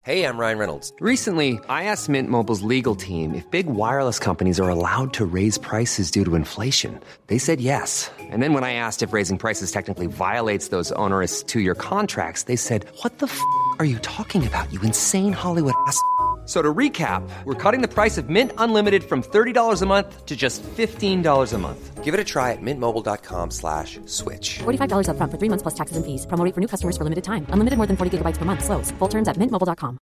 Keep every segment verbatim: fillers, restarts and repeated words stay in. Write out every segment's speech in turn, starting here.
Hey, I'm Ryan Reynolds. Recently, I asked Mint Mobile's legal team if big wireless companies are allowed to raise prices due to inflation. They said yes. And then when I asked if raising prices technically violates those onerous two-year contracts, they said, what the f*** are you talking about, you insane Hollywood ass f- So to recap, we're cutting the price of Mint Unlimited from thirty dollars a month to just fifteen dollars a month. Give it a try at mintmobile.com slash switch. forty-five dollars up front for three months plus taxes and fees. Promo rate for new customers for limited time. Unlimited more than forty gigabytes per month. Slows full terms at mint mobile dot com.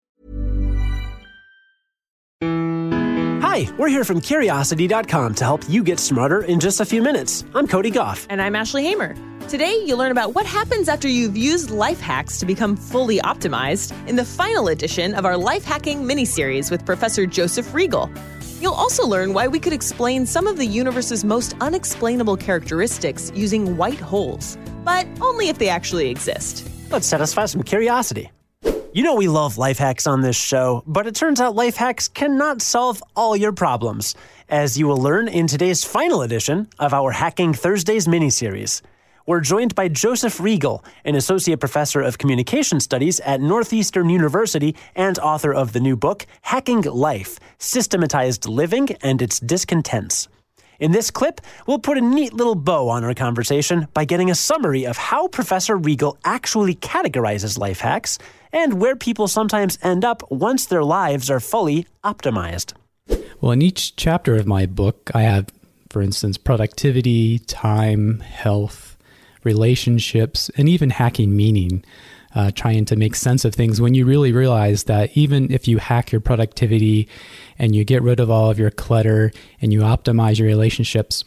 Hi, we're here from Curiosity dot com to help you get smarter in just a few minutes. I'm Cody Goff. And I'm Ashley Hamer. Today, you'll learn about what happens after you've used life hacks to become fully optimized in the final edition of our life hacking mini-series with Professor Joseph Riegel. You'll also learn why we could explain some of the universe's most unexplainable characteristics using white holes, but only if they actually exist. Let's satisfy some curiosity. You know we love life hacks on this show, but it turns out life hacks cannot solve all your problems, as you will learn in today's final edition of our Hacking Thursdays mini-series. We're joined by Joseph Riegel, an associate professor of communication studies at Northeastern University and author of the new book, Hacking Life, Systematized Living and Its Discontents. In this clip, we'll put a neat little bow on our conversation by getting a summary of how Professor Riegel actually categorizes life hacks and where people sometimes end up once their lives are fully optimized. Well, in each chapter of my book, I have, for instance, productivity, time, health, relationships, and even hacking meaning, uh, trying to make sense of things when you really realize that even if you hack your productivity and you get rid of all of your clutter and you optimize your relationships,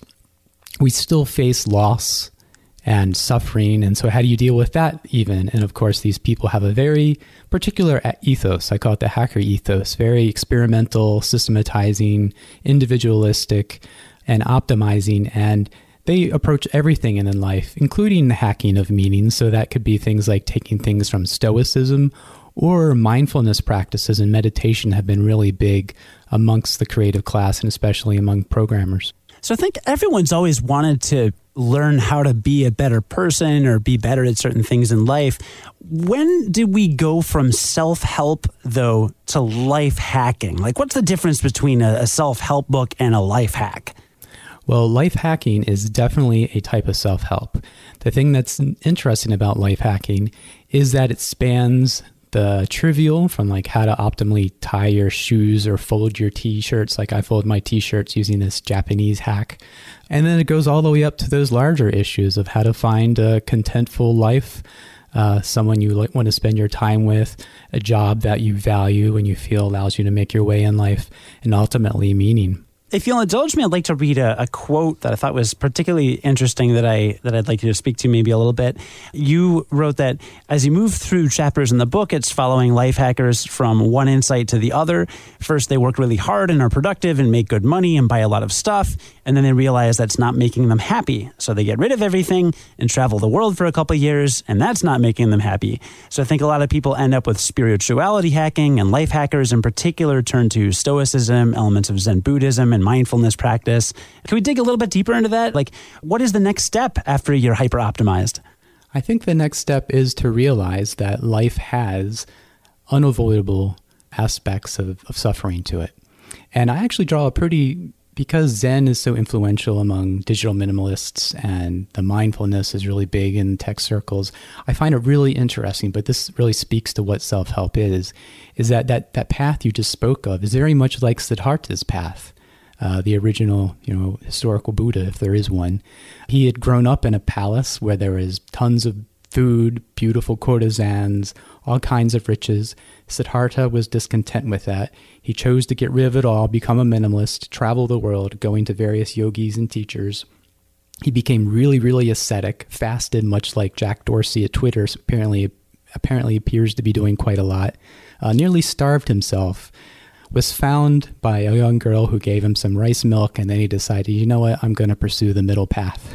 we still face loss and suffering. And so how do you deal with that even? And of course, these people have a very particular ethos. I call it the hacker ethos, very experimental, systematizing, individualistic, and optimizing. And they approach everything in life, including the hacking of meaning. So that could be things like taking things from Stoicism, or mindfulness practices and meditation have been really big amongst the creative class and especially among programmers. So I think everyone's always wanted to learn how to be a better person or be better at certain things in life. When did we go from self-help, though, to life hacking? Like, what's the difference between a, a self-help book and a life hack? Well, life hacking is definitely a type of self-help. The thing that's interesting about life hacking is that it spans the trivial, from like how to optimally tie your shoes or fold your t-shirts, like I fold my t-shirts using this Japanese hack. And then it goes all the way up to those larger issues of how to find a contentful life, uh, someone you want to spend your time with, a job that you value and you feel allows you to make your way in life, and ultimately meaning. If you'll indulge me, I'd like to read a, a quote that I thought was particularly interesting that, I, that I'd like you to speak to maybe a little bit. You wrote that as you move through chapters in the book, it's following life hackers from one insight to the other. First, they work really hard and are productive and make good money and buy a lot of stuff. And then they realize that's not making them happy. So they get rid of everything and travel the world for a couple of years, and that's not making them happy. So I think a lot of people end up with spirituality hacking, and life hackers in particular turn to Stoicism, elements of Zen Buddhism, and mindfulness practice. Can we dig a little bit deeper into that? Like, what is the next step after you're hyper-optimized? I think the next step is to realize that life has unavoidable aspects of, of suffering to it. And I actually draw a pretty, because Zen is so influential among digital minimalists and the mindfulness is really big in tech circles, I find it really interesting, but this really speaks to what self-help is, is that that, that path you just spoke of is very much like Siddhartha's path. Uh, the original, you know, historical Buddha, if there is one. He had grown up in a palace where there was tons of food, beautiful courtesans, all kinds of riches. Siddhartha was discontent with that. He chose to get rid of it all, become a minimalist, travel the world, going to various yogis and teachers. He became really, really ascetic, fasted, much like Jack Dorsey at Twitter apparently apparently appears to be doing quite a lot, uh, nearly starved himself, was found by a young girl who gave him some rice milk, and then he decided, you know what, I'm going to pursue the middle path.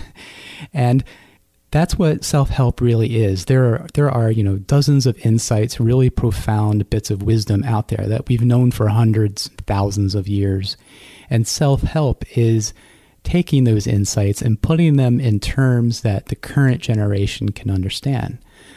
And that's what self-help really is. There are, there are, you know, dozens of insights, really profound bits of wisdom out there that we've known for hundreds, thousands of years. And self-help is taking those insights and putting them in terms that the current generation can understand.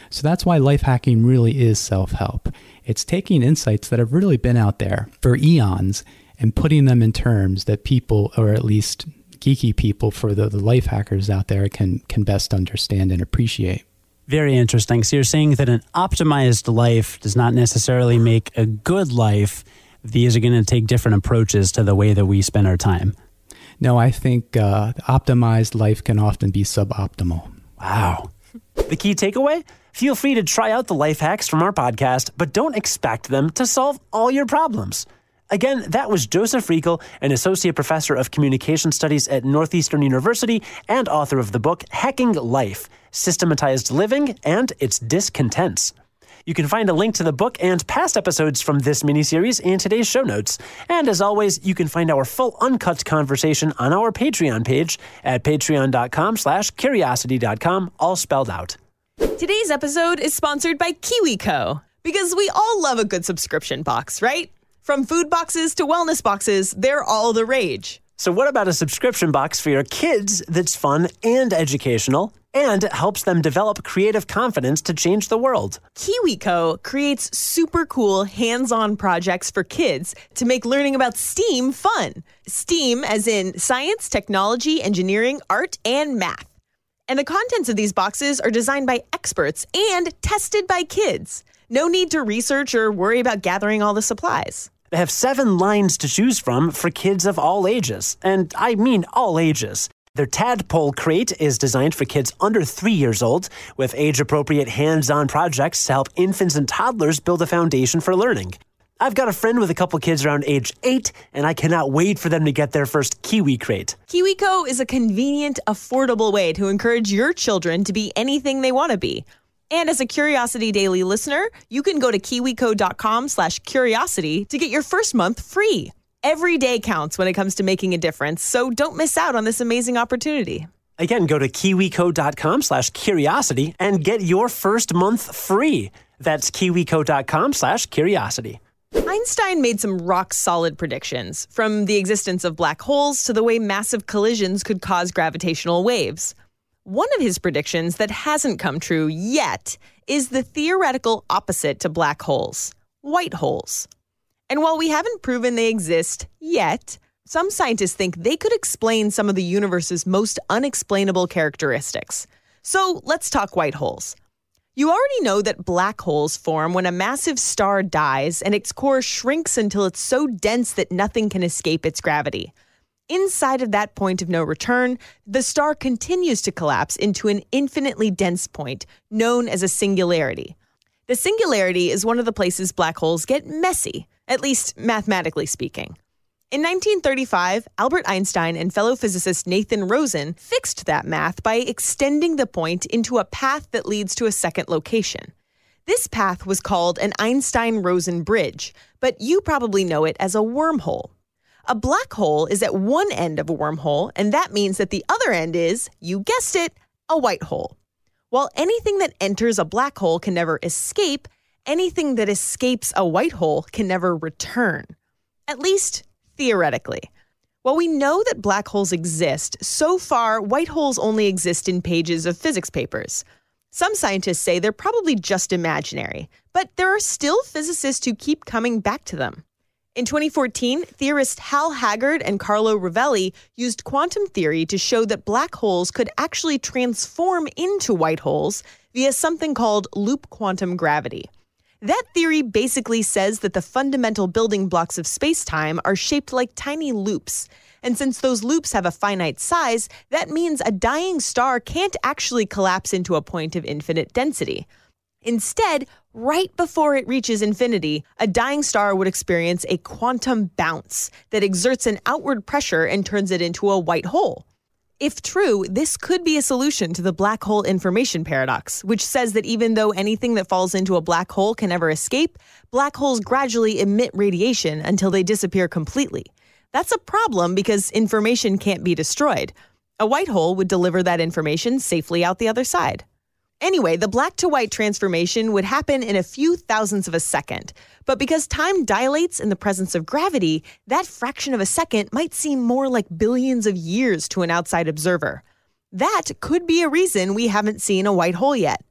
So that's why life hacking really is self-help. It's taking insights that have really been out there for eons and putting them in terms that people, or at least geeky people for the, the life hackers out there, can can best understand and appreciate. Very interesting. So you're saying that an optimized life does not necessarily make a good life. These are going to take different approaches to the way that we spend our time. No, I think uh, optimized life can often be suboptimal. Wow. The key takeaway? Feel free to try out the life hacks from our podcast, but don't expect them to solve all your problems. Again, that was Joseph Riegel, an associate professor of communication studies at Northeastern University and author of the book Hacking Life, Systematized Living and Its Discontents. You can find a link to the book and past episodes from this miniseries in today's show notes. And as always, you can find our full uncut conversation on our Patreon page at patreon.com slash curiosity dot com, all spelled out. Today's episode is sponsored by KiwiCo, because we all love a good subscription box, right? From food boxes to wellness boxes, they're all the rage. So what about a subscription box for your kids that's fun and educational and helps them develop creative confidence to change the world? KiwiCo creates super cool hands-on projects for kids to make learning about STEAM fun. STEAM as in science, technology, engineering, art, and math. And the contents of these boxes are designed by experts and tested by kids. No need to research or worry about gathering all the supplies. They have seven lines to choose from for kids of all ages. And I mean all ages. Their Tadpole Crate is designed for kids under three years old, with age-appropriate hands-on projects to help infants and toddlers build a foundation for learning. I've got a friend with a couple kids around age eight, and I cannot wait for them to get their first Kiwi Crate. KiwiCo is a convenient, affordable way to encourage your children to be anything they want to be. And as a Curiosity Daily listener, you can go to kiwico.com slash curiosity to get your first month free. Every day counts when it comes to making a difference, so don't miss out on this amazing opportunity. Again, go to kiwico.com slash curiosity and get your first month free. That's kiwico.com slash curiosity. Einstein made some rock-solid predictions, from the existence of black holes to the way massive collisions could cause gravitational waves. One of his predictions that hasn't come true yet is the theoretical opposite to black holes, white holes. And while we haven't proven they exist yet, some scientists think they could explain some of the universe's most unexplainable characteristics. So let's talk white holes. You already know that black holes form when a massive star dies and its core shrinks until it's so dense that nothing can escape its gravity. Inside of that point of no return, the star continues to collapse into an infinitely dense point known as a singularity. The singularity is one of the places black holes get messy, at least mathematically speaking. In nineteen thirty-five, Albert Einstein and fellow physicist Nathan Rosen fixed that math by extending the point into a path that leads to a second location. This path was called an Einstein-Rosen bridge, but you probably know it as a wormhole. A black hole is at one end of a wormhole, and that means that the other end is, you guessed it, a white hole. While anything that enters a black hole can never escape, anything that escapes a white hole can never return. At least, theoretically. While we know that black holes exist, so far, white holes only exist in pages of physics papers. Some scientists say they're probably just imaginary, but there are still physicists who keep coming back to them. In twenty fourteen, theorists Hal Haggard and Carlo Rovelli used quantum theory to show that black holes could actually transform into white holes via something called loop quantum gravity. That theory basically says that the fundamental building blocks of space-time are shaped like tiny loops. And since those loops have a finite size, that means a dying star can't actually collapse into a point of infinite density. Instead, right before it reaches infinity, a dying star would experience a quantum bounce that exerts an outward pressure and turns it into a white hole. If true, this could be a solution to the black hole information paradox, which says that even though anything that falls into a black hole can never escape, black holes gradually emit radiation until they disappear completely. That's a problem because information can't be destroyed. A white hole would deliver that information safely out the other side. Anyway, the black-to-white transformation would happen in a few thousandths of a second. But because time dilates in the presence of gravity, that fraction of a second might seem more like billions of years to an outside observer. That could be a reason we haven't seen a white hole yet.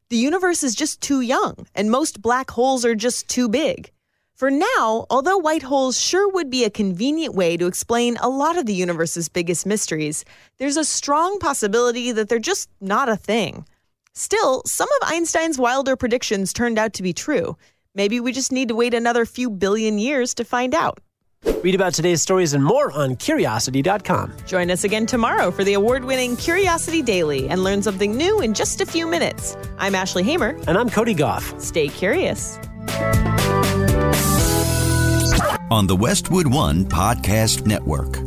The universe is just too young, and most black holes are just too big. For now, although white holes sure would be a convenient way to explain a lot of the universe's biggest mysteries, there's a strong possibility that they're just not a thing. Still, some of Einstein's wilder predictions turned out to be true. Maybe we just need to wait another few billion years to find out. Read about today's stories and more on Curiosity dot com. Join us again tomorrow for the award-winning Curiosity Daily and learn something new in just a few minutes. I'm Ashley Hamer. And I'm Cody Goff. Stay curious. On the Westwood One Podcast Network.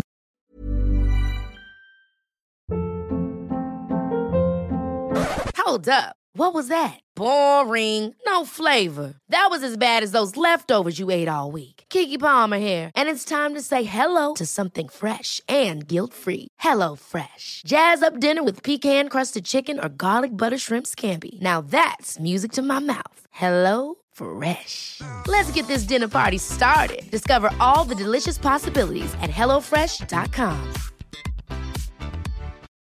Hold up. What was that? Boring. No flavor. That was as bad as those leftovers you ate all week. Keke Palmer here, and it's time to say hello to something fresh and guilt-free. Hello Fresh. Jazz up dinner with pecan-crusted chicken or garlic butter shrimp scampi. Now that's music to my mouth. Hello Fresh. Let's get this dinner party started. Discover all the delicious possibilities at hello fresh dot com.